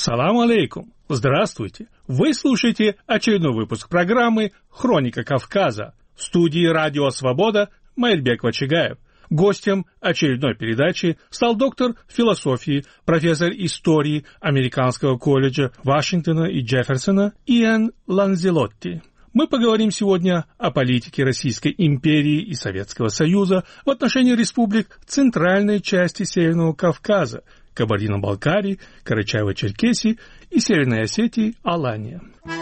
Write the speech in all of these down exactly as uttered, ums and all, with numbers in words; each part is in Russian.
Салам алейкум! Здравствуйте! Вы слушаете очередной выпуск программы «Хроника Кавказа». В студии «Радио Свобода» Майрбек Вачигаев. Гостем очередной передачи стал доктор философии, профессор истории Американского колледжа Вашингтона и Джефферсона Иэн Ланзелотти. Мы поговорим сегодня о политике Российской империи и Советского Союза в отношении республик центральной части Северного Кавказа, Кабардино-Балкарии, Карачаево-Черкесии и Северной Осетии, Алания.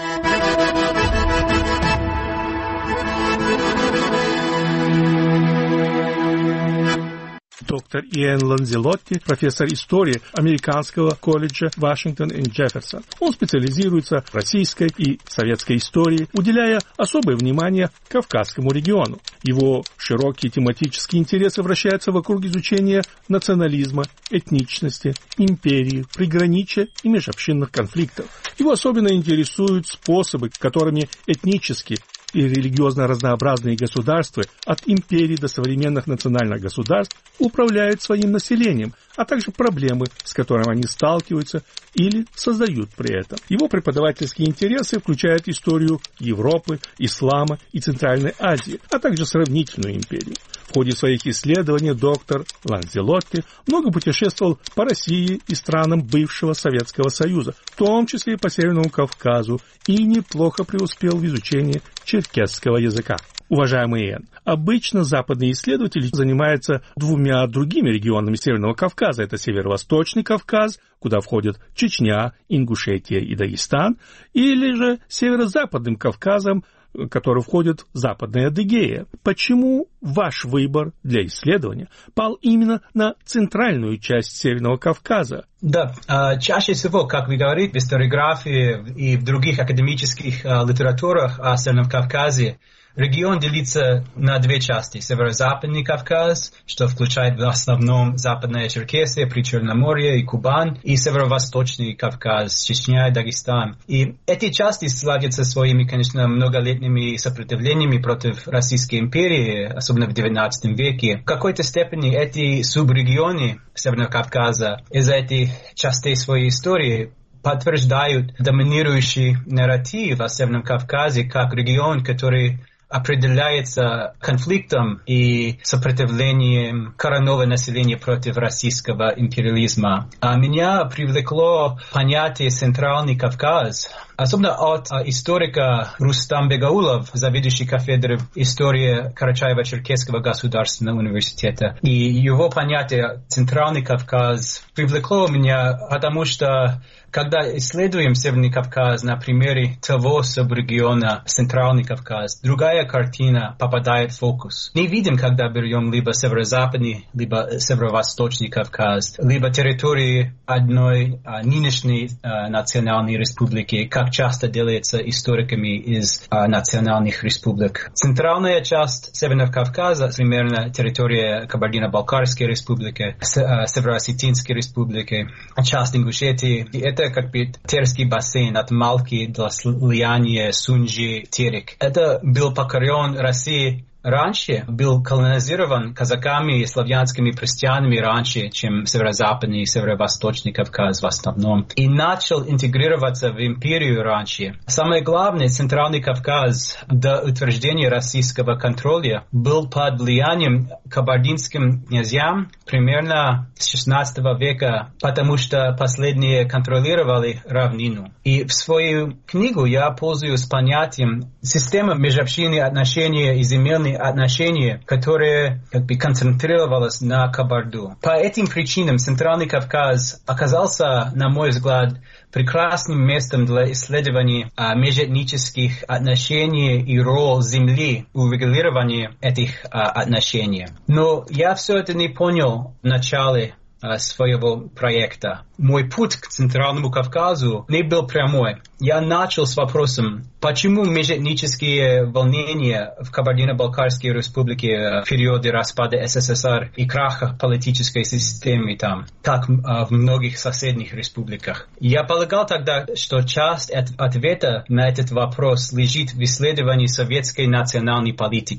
Доктор Иэн Ланзелотти, профессор истории Американского колледжа Вашингтон и Джефферсон. Он специализируется в российской и советской истории, уделяя особое внимание Кавказскому региону. Его широкие тематические интересы вращаются вокруг изучения национализма, этничности, империи, приграничья и межобщинных конфликтов. Его особенно интересуют способы, которыми этнически и религиозно разнообразные государства от империи до современных национальных государств управляют своим населением, а также проблемы, с которыми они сталкиваются или создают при этом. Его преподавательские интересы включают историю Европы, ислама и Центральной Азии, а также сравнительную империю. В ходе своих исследований доктор Ланзелотти много путешествовал по России и странам бывшего Советского Союза, в том числе и по Северному Кавказу, и неплохо преуспел в изучении черкесского языка. Уважаемый Иэн, обычно западные исследователи занимаются двумя другими регионами Северного Кавказа. Это Северо-Восточный Кавказ, куда входят Чечня, Ингушетия и Дагестан, или же Северо-Западным Кавказом, который входит в Западная Адыгея. Почему ваш выбор для исследования пал именно на центральную часть Северного Кавказа? Да, чаще всего, как вы говорите, в историографии и в других академических литературах о Северном Кавказе регион делится на две части. Северо-Западный Кавказ, что включает в основном Западная Черкесия, Причерноморье и Кубань, и Северо-Восточный Кавказ, Чечня и Дагестан. И эти части славятся своими, конечно, многолетними сопротивлениями против Российской империи, особенно в девятнадцатом веке. В какой-то степени эти субрегионы Северного Кавказа из-за этих частей своей истории подтверждают доминирующий нарратив о Северном Кавказе как регион, который определяется конфликтом и сопротивлением коренного населения против российского империализма. А меня привлекло понятие «Центральный Кавказ», особенно от историка Рустам Бегаулов, заведующий кафедрой истории Карачаево-Черкесского государственного университета. И его понятие «Центральный Кавказ» привлекло меня, потому что когда исследуем Северный Кавказ на примере того субрегиона Центральный Кавказ, другая картина попадает в фокус. Не видим, когда берем либо Северо-Западный, либо Северо-Восточный Кавказ, либо территории одной а, нынешней а, национальной республики, как часто делается историками из а, национальных республик. Центральная часть Северного Кавказа, примерно территория Кабардино-Балкарской республики, Северо-Осетинской республики, часть Ингушетии. И это как бы Терский бассейн от Малки до слияния Сунжи, Терек. Это был покорен Россией раньше, был колонизирован казаками и славянскими крестьянами раньше, чем Северо-Западный и Северо-Восточный Кавказ в основном, и начал интегрироваться в империю раньше. Самое главное, Центральный Кавказ до утверждения российского контроля был под влиянием кабардинским князьям примерно с шестнадцатого века, потому что последние контролировали равнину. И в свою книгу я пользуюсь понятием система межобщинных отношений и земельных отношения, которые как бы концентрировалось на Кабарду. По этим причинам Центральный Кавказ оказался, на мой взгляд, прекрасным местом для исследований а, межэтнических отношений и роль земли в регулировании этих а, отношений. Но я все это не понял в начале а, своего проекта. Мой путь к Центральному Кавказу не был прямой. Я начал с вопросом, почему межэтнические волнения в Кабардино-Балкарской республике в периоде распада СССР и краха политической системы там, как в многих соседних республиках. Я полагал тогда, что часть ответа на этот вопрос лежит в исследовании советской национальной политики.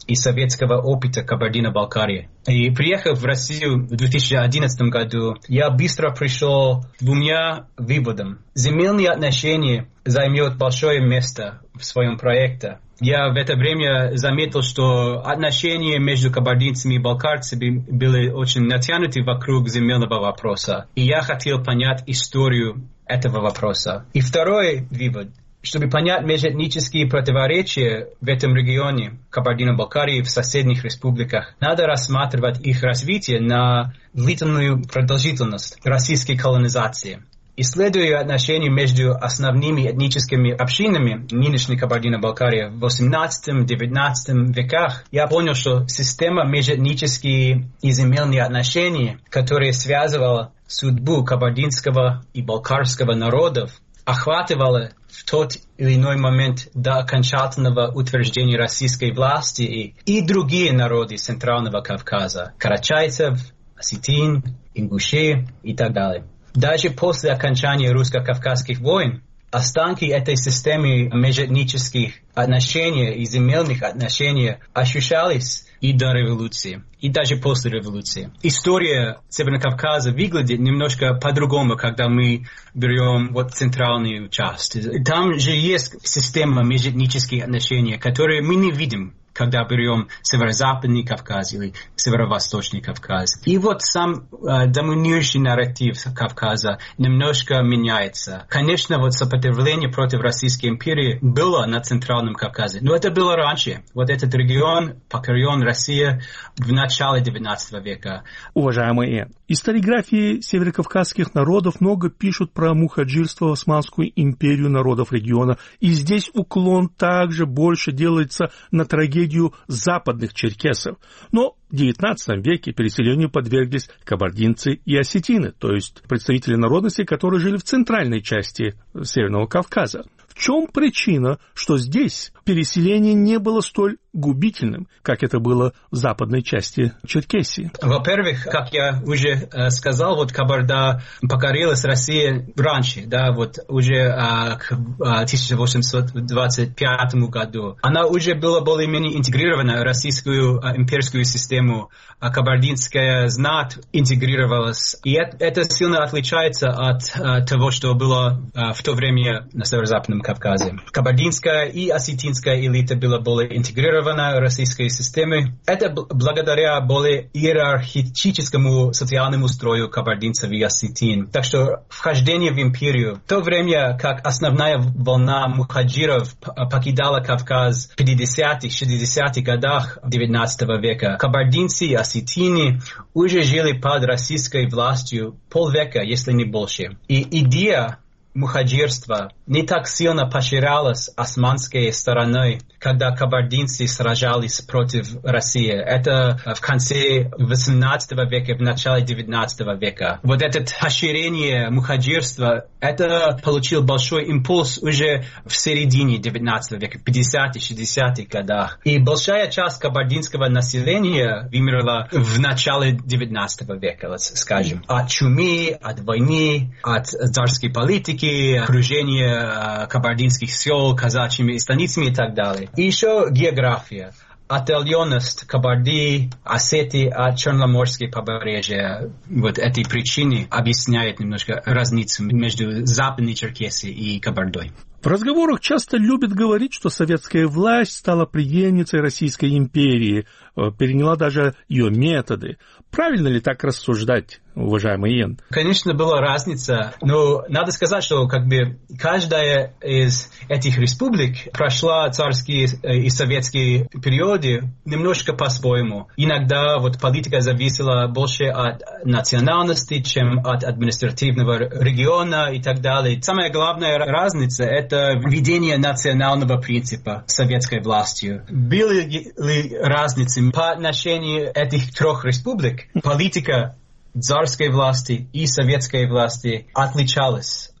и советского опыта Кабардино-Балкарии. И приехав в Россию в две тысячи одиннадцатом году, я быстро пришел к двумя выводам. Земельные отношения займет большое место в своем проекте. Я в это время заметил, что отношения между кабардинцами и балкарцами были очень натянуты вокруг земельного вопроса. И я хотел понять историю этого вопроса. И второй вывод. Чтобы понять межэтнические противоречия в этом регионе Кабардино-Балкарии и в соседних республиках, надо рассматривать их развитие на длительную продолжительность российской колонизации. Исследуя отношения между основными этническими общинами нынешней Кабардино-Балкарии в восемнадцатом-девятнадцатом веках, я понял, что система межэтнические и земельные отношения, которая связывала судьбу кабардинского и балкарского народов, охватывала в тот или иной момент до окончательного утверждения российской власти и, и другие народы Центрального Кавказа, карачайцев, осетин, ингушей и так далее. Даже после окончания русско-кавказских войн останки этой системы межэтнических отношений и земельных отношений ощущались и до революции, и даже после революции. История Северного Кавказа выглядит немножко по-другому, когда мы берем вот центральную часть. Там же есть система межэтнических отношений, которые мы не видим, когда берем Северо-Западный Кавказ или Северо-Восточный Кавказ. И вот сам э, доминирующий нарратив Кавказа немножко меняется. Конечно, вот сопротивление против Российской империи было на Центральном Кавказе, но это было раньше. Вот этот регион покорен Россией в начале девятнадцатого века. Уважаемые, историографии северокавказских народов много пишут про мухаджирство в Османскую империю народов региона, и здесь уклон также больше делается на трагедию западных черкесов. Но в девятнадцатом веке переселению подверглись кабардинцы и осетины, то есть представители народности, которые жили в центральной части Северного Кавказа. В чем причина, что здесь переселение не было столь губительным, как это было в западной части Черкесии? Во-первых, как я уже э, сказал, вот Кабарда покорилась Россией раньше, да, вот уже э, к э, тысяча восемьсот двадцать пятому году. Она уже была более-менее интегрирована в российскую э, имперскую систему, а кабардинская знать интегрировалась. И это, это сильно отличается от э, того, что было э, в то время на Северо-Западном Кавказе. Кабардинская и осетинская элита была более интегрирована в российской системе. Это благодаря более иерархическому социальному строю кабардинцев и осетин. Так что вхождение в империю, в то время как основная волна мухаджиров покидала Кавказ в пятидесятых, шестидесятых годах девятнадцатого века, кабардинцы и осетины уже жили под российской властью полвека, если не больше. И идея мухаджирства не так сильно поширялась османской стороной, когда кабардинцы сражались против России. Это в конце восемнадцатого века, в начале девятнадцатого века. Вот это поширение мухаджирства, это получил большой импульс уже в середине девятнадцатого века, в пятидесятых, шестидесятых годах. И большая часть кабардинского населения вымерла в начале девятнадцатого века, вот, скажем. От чумы, от войны, от царской политики, окружение э, кабардинских сел казачьими станицами и так далее. И еще география. Отдаленность Кабарди, Осетии от Черноморского побережья. Вот эти причины объясняют немножко разницу между Западной Черкесией и Кабардой. В разговорах часто любят говорить, что советская власть стала преемницей Российской империи, переняла даже ее методы. Правильно ли так рассуждать, уважаемый Иэн? Конечно, была разница, но надо сказать, что как бы каждая из этих республик прошла царские и советские периоды немножко по-своему. Иногда вот политика зависела больше от национальности, чем от административного региона и так далее. Самая главная разница – это введение национального принципа советской властью. Были ли разницы по отношению этих трех республик? Политика царской власти и советской власти отличалась.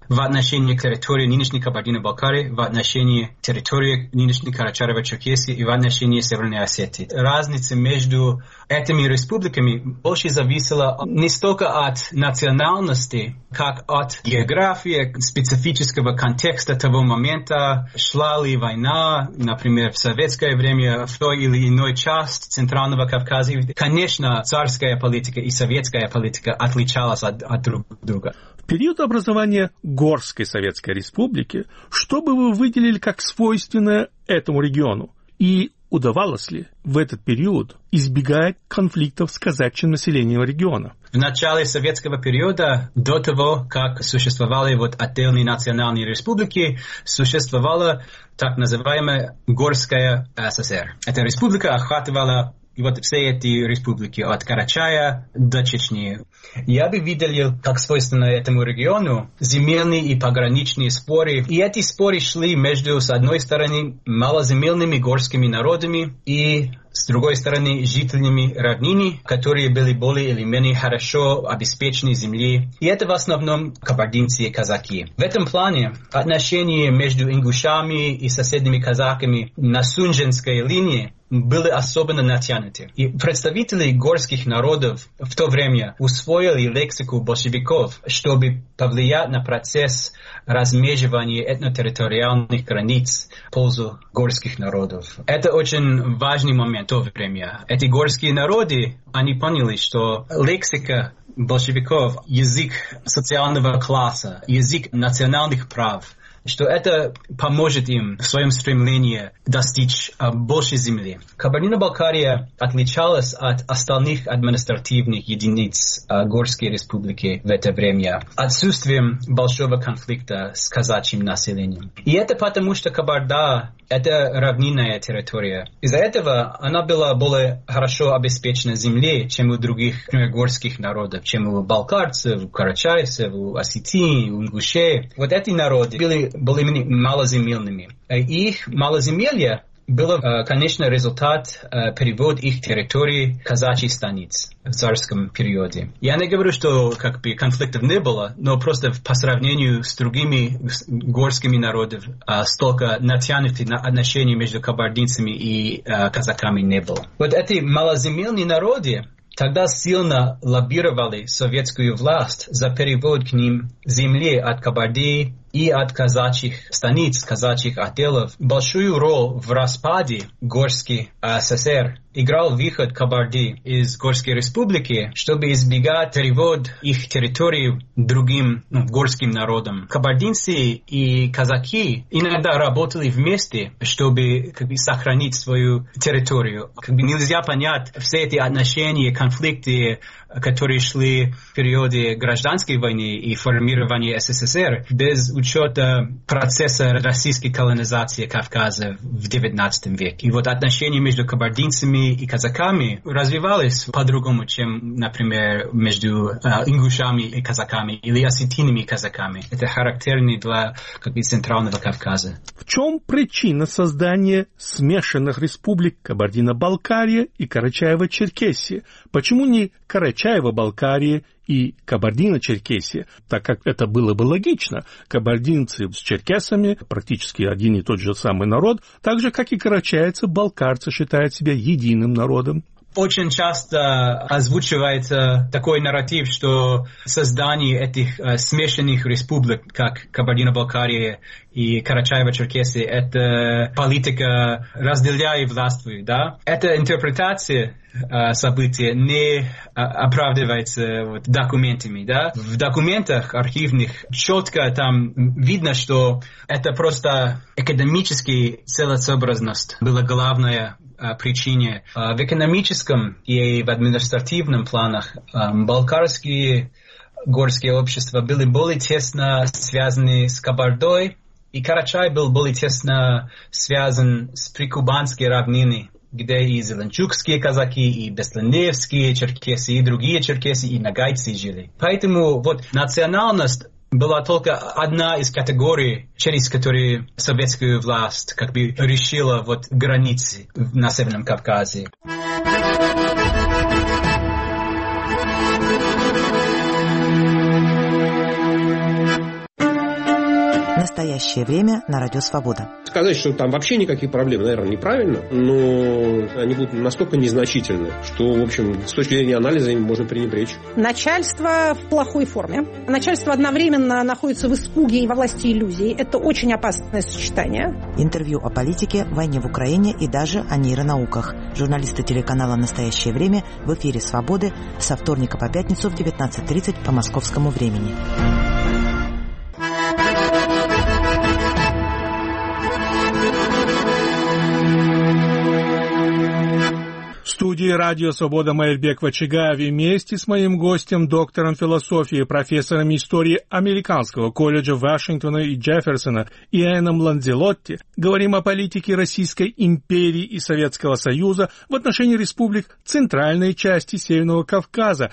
в отношении территории нынешней Кабардино-Балкарии, в отношении территории нынешней Карачаево-Черкесии и в отношении Северной Осетии. Разница между этими республиками больше зависела не столько от национальности, как от географии, специфического контекста того момента, шла ли война, например, в советское время в той или иной части Центрального Кавказа. Конечно, царская политика и советская политика отличалась от, от друг друга. В период образования Горской Советской Республики, что бы вы выделили как свойственное этому региону? И удавалось ли в этот период избегать конфликтов с казачьим населением региона? В начале советского периода, до того, как существовали вот отдельные национальные республики, существовала так называемая Горская ССР. Эта республика охватывала и вот все эти республики от Карачая до Чечни. Я бы видел, как свойственно этому региону, земельные и пограничные споры. И эти споры шли между, с одной стороны, малоземельными горскими народами и, с другой стороны, жителями равнины, которые были более или менее хорошо обеспечены землей. И это в основном кабардинцы и казаки. В этом плане отношения между ингушами и соседними казаками на Сунженской линии были особенно натянуты. И представители горских народов в то время усвоили лексику большевиков, чтобы повлиять на процесс размежевания этнотерриториальных границ в пользу горских народов. Это очень важный момент в то время. Эти горские народы, они поняли, что лексика большевиков, язык социального класса, язык национальных прав, что это поможет им в своем стремлении достичь а, большей земли. Кабардино-Балкария отличалась от остальных административных единиц а, Горской республики в это время отсутствием большого конфликта с казачьим населением. И это потому, что Кабарда — это равнинная территория. Из-за этого она была более хорошо обеспечена землей, чем у других, например, горских народов, чем у балкарцев, у карачаевцев, у осетин, у ингушей. Вот эти народы были были малоземельными. Их малоземелье было, конечно, результат перевода их территории казачьих станиц в царском периоде. Я не говорю, что как бы конфликтов не было, но просто по сравнению с другими горскими народами столько натянутых отношений между кабардинцами и казаками не было. Вот эти малоземельные народы тогда сильно лоббировали советскую власть за перевод к ним земли от Кабарды и от казачьих станиц, казачьих отделов. Большую роль в распаде Горской ССР играл выход Кабарды из Горской республики, чтобы избегать перевод их территории другим ну, горским народам. Кабардинцы и казаки иногда работали вместе, чтобы как бы, сохранить свою территорию. Как бы, нельзя понять все эти отношения, конфликты, которые шли в периоде гражданской войны и формирования СССР без учета процесса российской колонизации Кавказа в девятнадцатом веке. И вот отношения между кабардинцами и казаками развивались по-другому, чем, например, между э, ингушами и казаками или осетинами и казаками. Это характерно для как бы, Центрального Кавказа. В чем причина создания смешанных республик Кабардино-Балкария и Карачаево-Черкесия? Почему не Карачаево-Балкария и Кабардино-Черкесия, так как это было бы логично. Кабардинцы с черкесами практически один и тот же самый народ, так же, как и карачаевцы, балкарцы считают себя единым народом. Очень часто озвучивается такой нарратив, что создание этих э, смешанных республик, как Кабардино-Балкария и Карачаево-Черкесия, это политика «разделяй и властвуй». Да? Эта интерпретация э, события не оправдывается вот, документами. Да? В документах архивных четко там видно, что это просто академическая целесообразность была главная причине. В экономическом и в административном планах балкарские горские общества были более тесно связаны с Кабардой, и Карачай был более тесно связан с прикубанской равниной, где и зеленчукские казаки, и бесланеевские черкесы, и другие черкесы, и нагайцы жили. Поэтому вот национальность была только одна из категорий, через которые советская власть как бы решила вот границы на Северном Кавказе. «Настоящее время» на Радио Свобода. Сказать, что там вообще никаких проблем, наверное, неправильно, но они будут настолько незначительны, что, в общем, с точки зрения анализа им можно пренебречь. Начальство в плохой форме. Начальство одновременно находится в испуге и во власти иллюзий. Это очень опасное сочетание. Интервью о политике, войне в Украине и даже о нейронауках. Журналисты телеканала «Настоящее время» в эфире «Свободы» со вторника по пятницу в девятнадцать тридцать по московскому времени. В студии «Радио Свобода» Майрбек Вачигаев вместе с моим гостем, доктором философии, профессором истории Американского колледжа Вашингтона и Джефферсона Иэном Ланзелотти говорим о политике Российской империи и Советского Союза в отношении республик центральной части Северного Кавказа.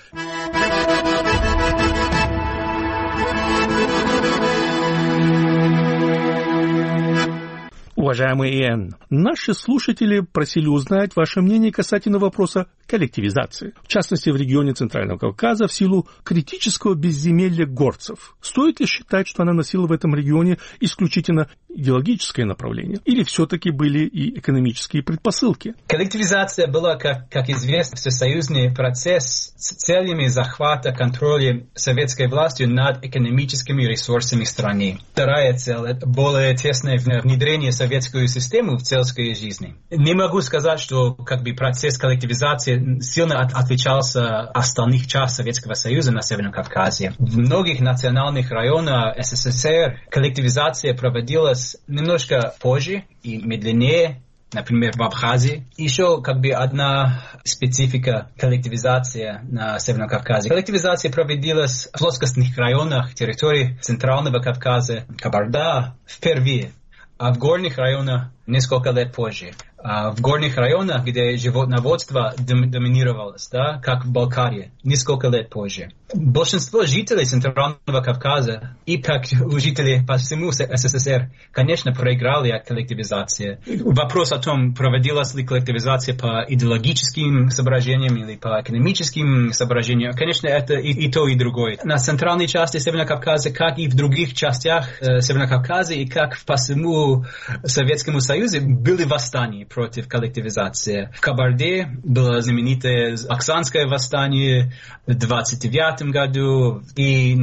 Уважаемый Иэн, наши слушатели просили узнать ваше мнение касательно вопроса коллективизации. В частности, в регионе Центрального Кавказа в силу критического безземелья горцев. Стоит ли считать, что она носила в этом регионе исключительно идеологическое направление? Или все-таки были и экономические предпосылки? Коллективизация была, как, как известно, всесоюзный процесс с целями захвата контроля советской властью над экономическими ресурсами страны. Вторая цель – это более тесное внедрение советскую систему в сельской жизни. Не могу сказать, что как бы, процесс коллективизации сильно от, отличался от остальных частей Советского Союза на Северном Кавказе. В многих национальных районах СССР коллективизация проводилась немножко позже и медленнее, например, в Абхазии. Еще как бы одна специфика коллективизации на Северном Кавказе. Коллективизация проводилась в плоскостных районах территории Центрального Кавказа, Кабарда впервые, а в горных районах несколько лет позже. А в горных районах, где животноводство доминировалось, да, как в Балкарии, несколько лет позже. Большинство жителей Центрального Кавказа и как жители по всему СССР, конечно, проиграли от коллективизации. Вопрос о том, проводилась ли коллективизация по идеологическим соображениям или по экономическим соображениям, конечно, это и, и то, и другое. На центральной части Северного Кавказа, как и в других частях э, Северного Кавказа, и как по всему Советскому Союзу, были восстания против коллективизации. В Кабарде было знаменитое Оксанское восстание в двадцать девятом году, и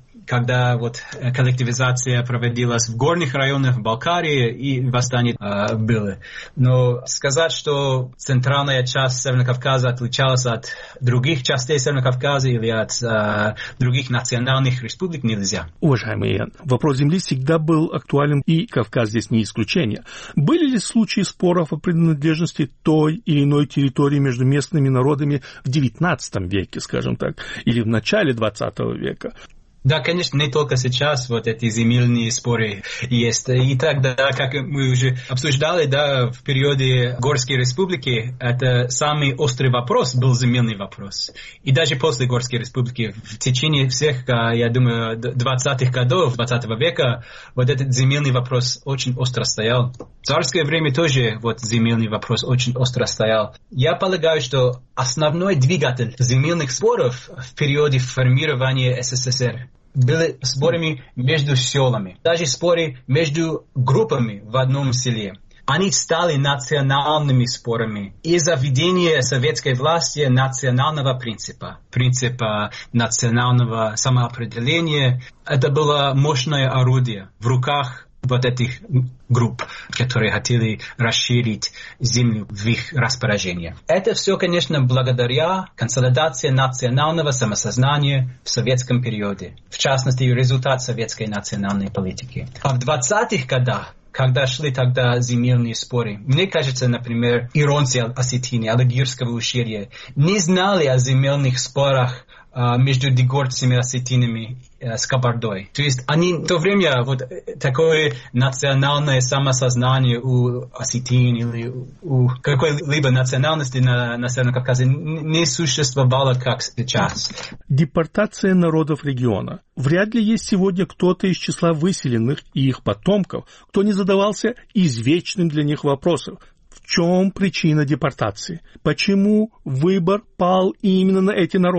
когда вот коллективизация проводилась в горных районах в Балкарии, и восстание э, было. Но сказать, что центральная часть Северного Кавказа отличалась от других частей Северного Кавказа или от э, других национальных республик, нельзя. Уважаемый Иэн, вопрос земли всегда был актуален, и Кавказ здесь не исключение. Были ли случаи споров о принадлежности той или иной территории между местными народами в девятнадцатом веке, скажем так, или в начале двадцатого века? Да, конечно, не только сейчас вот эти земельные споры есть. И тогда, как мы уже обсуждали, да, в периоде Горской республики, это самый острый вопрос был земельный вопрос. И даже после Горской республики, в течение всех, я думаю, двадцатых годов двадцатого века, вот этот земельный вопрос очень остро стоял. В царское время тоже вот земельный вопрос очень остро стоял. Я полагаю, что основной двигатель земельных споров в периоде формирования СССР были спорами между селами, даже споры между группами в одном селе. Они стали национальными спорами из-за введения советской власти национального принципа, принципа национального самоопределения. Это было мощное орудие в руках вот этих групп, которые хотели расширить землю в их распоряжение. Это все, конечно, благодаря консолидации национального самосознания в советском периоде, в частности, результат советской национальной политики. А в двадцатых годах, когда шли тогда земельные споры, мне кажется, например, иронцы Осетии, Алагирского ущелья не знали о земельных спорах между дегорцами и осетинами э, с Кабардой. То есть они в то время вот такое национальное самосознание у осетин или у какой-либо национальности на, на Северном Кавказе не существовало, как сейчас. Депортация народов региона. Вряд ли есть сегодня кто-то из числа выселенных и их потомков, кто не задавался извечным для них вопросом. В чем причина депортации? Почему выбор пал именно на эти народы?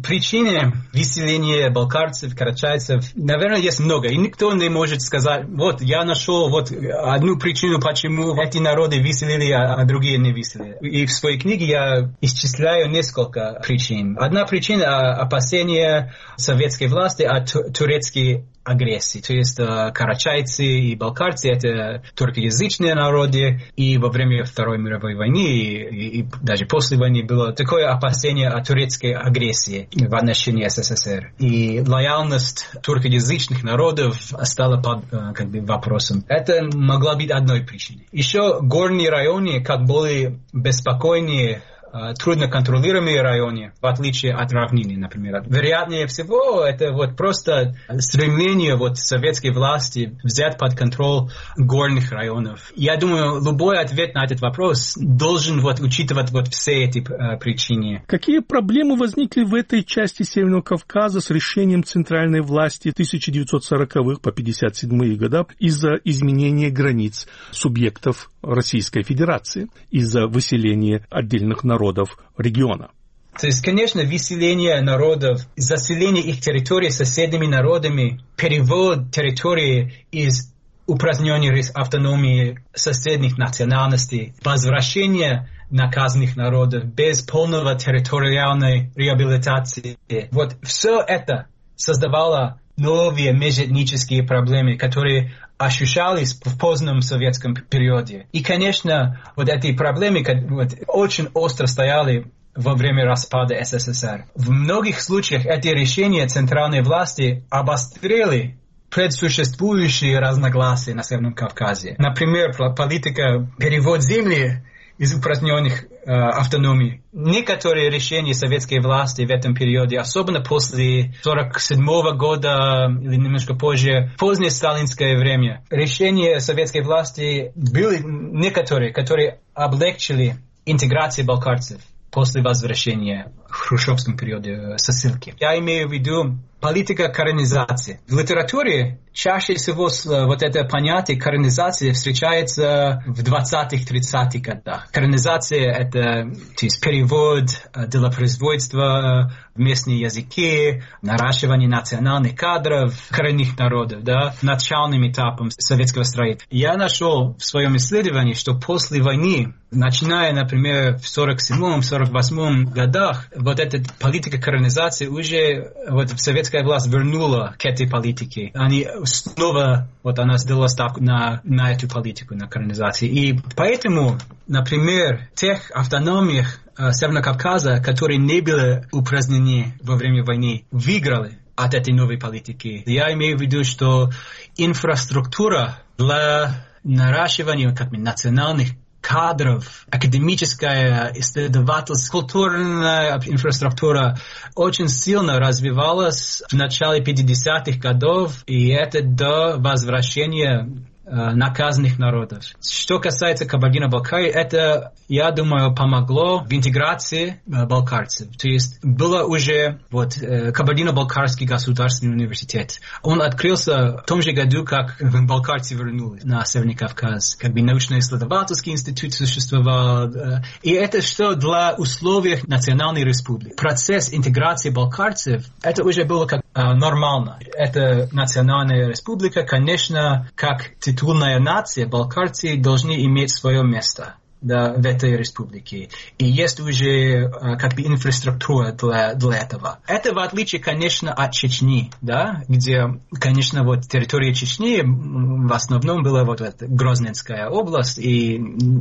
Причины выселения балкарцев, карачайцев, наверное, есть много. И никто не может сказать, вот я нашел вот одну причину, почему эти народы выселили, а другие не выселили. И в своей книге я исчисляю несколько причин. Одна причина – опасения советской власти от турецкой агрессии. То есть э, карачайцы и балкарцы – это туркоязычные народы, и во время Второй мировой войны, и, и, и даже после войны было такое опасение о турецкой агрессии в отношении СССР. И лояльность туркоязычных народов стала под э, как бы вопросом. Это могла быть одной причиной. Еще горные районы, как более беспокойнее, трудно контролируемые районы, в отличие от равнины, например. Вероятнее всего, это вот просто стремление вот советской власти взять под контроль горных районов. Я думаю, любой ответ на этот вопрос должен вот учитывать вот все эти э, причины. Какие проблемы возникли в этой части Северного Кавказа с решением центральной власти тысяча девятьсот сороковых по пятьдесят седьмые года из-за изменения границ субъектов Российской Федерации, из-за выселения отдельных народов региона? То есть, конечно, выселение народов, заселение их территорий соседними народами, перевод территории из упраздненной автономии соседних национальностей, возвращение наказанных народов без полного территориальной реабилитации. Вот все это создавало новые межэтнические проблемы, которые ощущались в позднем советском периоде. И, конечно, вот эти проблемы вот, очень остро стояли во время распада СССР. В многих случаях эти решения центральной власти обострили предсуществующие разногласия на Северном Кавказе. Например, политика перевод земли из упраздненных э, автономий. Некоторые решения советской власти в этом периоде, особенно после сорок седьмого года или немножко позже, позднее сталинское время, решения советской власти были некоторые, которые облегчили интеграцию балкарцев после возвращения в хрущевском периоде со ссылки. Я имею в виду политика коренизации. В литературе чаще всего вот это понятие коренизации встречается в двадцатых-тридцатых годах. Коренизация – это то есть, перевод делопроизводства в местные языки, наращивание национальных кадров, коренных народов, да, начальным этапом советского строительства. Я нашел в своем исследовании, что после войны, начиная, например, в сорок седьмом — сорок восьмом годах, вот эта политика коренизации уже вот советская власть вернула к этой политике. Они снова, вот она сделала ставку на, на эту политику, на коренизацию. И поэтому, например, в тех автономиях э, Северного Кавказа, которые не были упразднены во время войны, выиграли от этой новой политики. Я имею в виду, что инфраструктура для наращивания как бы, национальных кадров, академическая, исследовательская, культурная инфраструктура очень сильно развивалась в начале пятидесятых годов, и это до возвращения э, наказанных народов. Что касается Кабардино-Балкарии, это, я думаю, помогло в интеграции э, балкарцев. То есть было уже вот, э, Кабардино-Балкарский государственный университет. Он открылся в том же году, как балкарцы вернулись на Северный Кавказ. Как бы научно-исследовательский институт существовал. Э, и это что для условий национальной республики. Процесс интеграции балкарцев, это уже было как э, нормально. Это национальная республика, конечно, как титульная нация, балкарцы должны иметь свое место. Да, в этой республике. И есть уже как бы инфраструктура для, для этого. Это в отличие, конечно, от Чечни, да, где, конечно, вот территория Чечни в основном была вот эта Грозненская область, и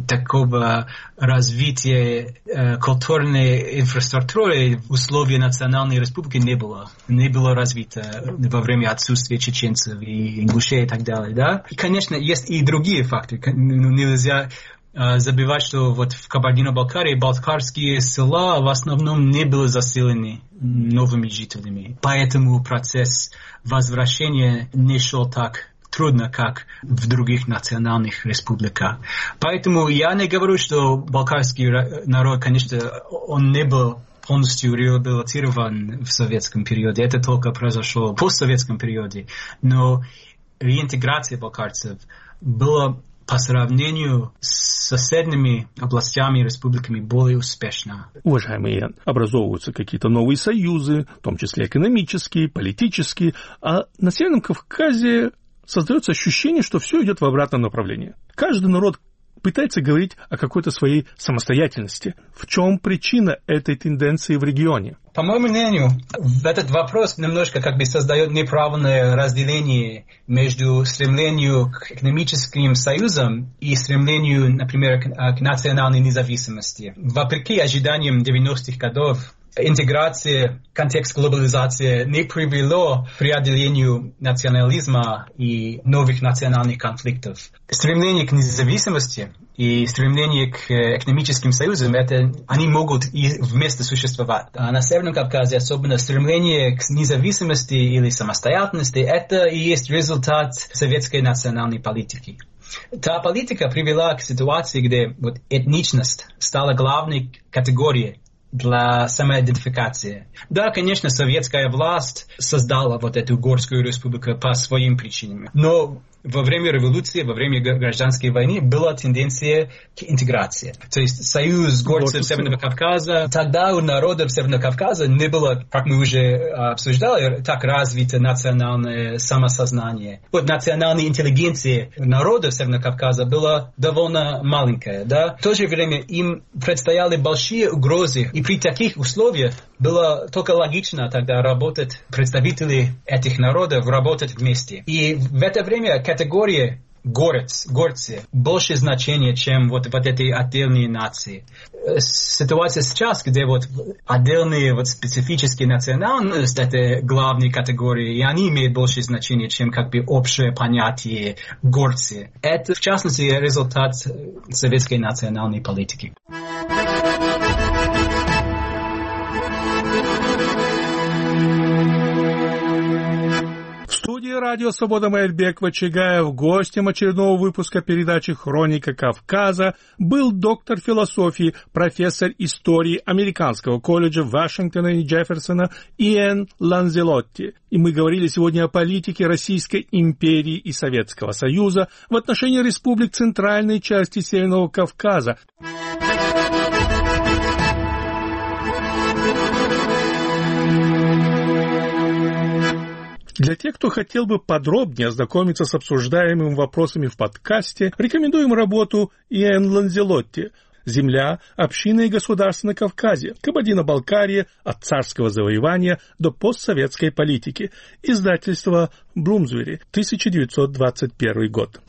такого развития э, культурной инфраструктуры в условиях национальной республики не было. Не было развито во время отсутствия чеченцев и ингушей и так далее, да. И, конечно, есть и другие факторы. Нельзя забывать, что вот в Кабардино-Балкарии балкарские села в основном не были заселены новыми жителями. Поэтому процесс возвращения не шел так трудно, как в других национальных республиках. Поэтому я не говорю, что балкарский народ, конечно, он не был полностью реабилитирован в советском периоде. Это только произошло в постсоветском периоде. Но реинтеграция балкарцев была по сравнению с соседними областями и республиками более успешна. Уважаемый Иэн, образовываются какие-то новые союзы, в том числе экономические, политические, а на Северном Кавказе создается ощущение, что все идет в обратном направлении. Каждый народ пытается говорить о какой-то своей самостоятельности. В чем причина этой тенденции в регионе? По моему мнению, этот вопрос немножко как бы создает неправильное разделение между стремлением к экономическим союзам и стремлением, например, к, к национальной независимости. Вопреки ожиданиям девяностых годов, интеграция, контекст глобализации не привело к преодолению национализма и новых национальных конфликтов. Стремление к независимости и стремление к экономическим союзам, это, они могут и вместе существовать. А на Северном Кавказе особенно стремление к независимости или самостоятельности, это и есть результат советской национальной политики. Та политика привела к ситуации, где вот этничность стала главной категорией для самоидентификации. Да, конечно, советская власть создала вот эту горскую республику по своим причинам. Но во время революции, во время гражданской войны была тенденция к интеграции. То есть союз горцев Северного Кавказа. Тогда у народов Северного Кавказа не было, как мы уже обсуждали, так развито национальное самосознание. Вот национальная интеллигенция народов Северного Кавказа была довольно маленькая. Да? В то же время им предстояли большие угрозы. И при таких условиях было только логично тогда работать, представители этих народов работать вместе. И в это время категория горец, горцы больше значения, чем вот, вот эти отдельные нации. Ситуация сейчас, где вот отдельные вот специфические национальности, это главные категории, и они имеют больше значения, чем как бы общее понятие горцы. Это, в частности, результат советской национальной политики. В студии радио «Свобода» Маэльбек Вачигаев, гостем очередного выпуска передачи «Хроника Кавказа» был доктор философии, профессор истории Американского колледжа Вашингтона и Джефферсона Иэн Ланзелотти. И мы говорили сегодня о политике Российской империи и Советского Союза в отношении республик центральной части Северного Кавказа. Для тех, кто хотел бы подробнее ознакомиться с обсуждаемыми вопросами в подкасте, рекомендуем работу Иэн Ланзелотти «Земля, община и государство на Кавказе. Кабардино-Балкария от царского завоевания до постсоветской политики». Издательство «Блумсбери», тысяча девятьсот двадцать первый год.